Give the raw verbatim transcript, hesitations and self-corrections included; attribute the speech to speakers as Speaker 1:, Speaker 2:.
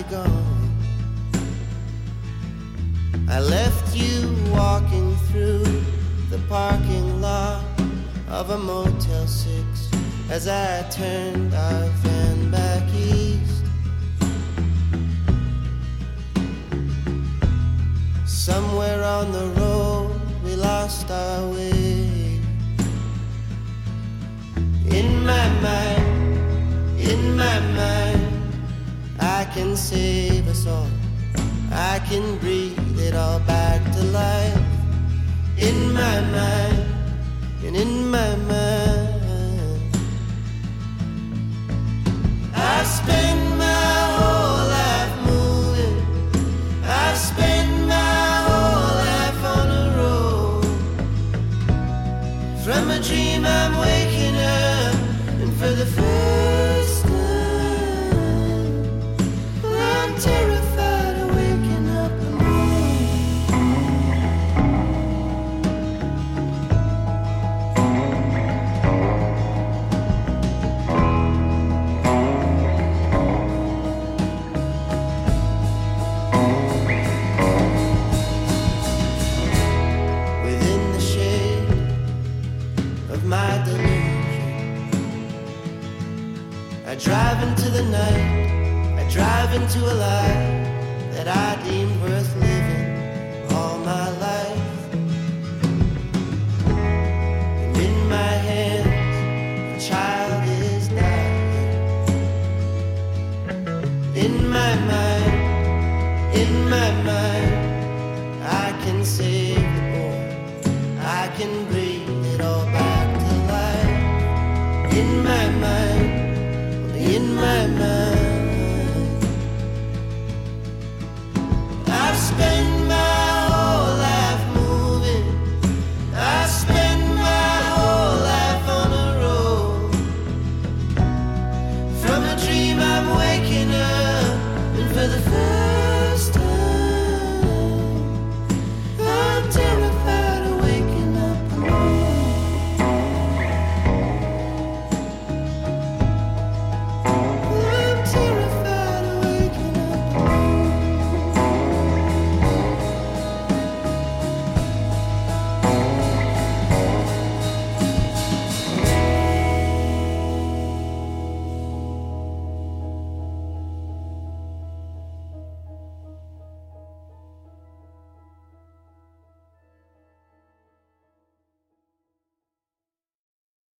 Speaker 1: gone. I left you walking through the parking lot of a Motel six as I turned our van back east. Somewhere on the road we lost our way. In my mind, in my mind, I can save us all. I can breathe it all back to life. In my mind, and in my mind, I spend my whole life moving. I spend my whole life on a road. From a dream I'm waking up, and for the first time I'm terrified of waking up alone. Within the shade of my delusion, I drive into the night, I drive into a lie that I deemed worthless.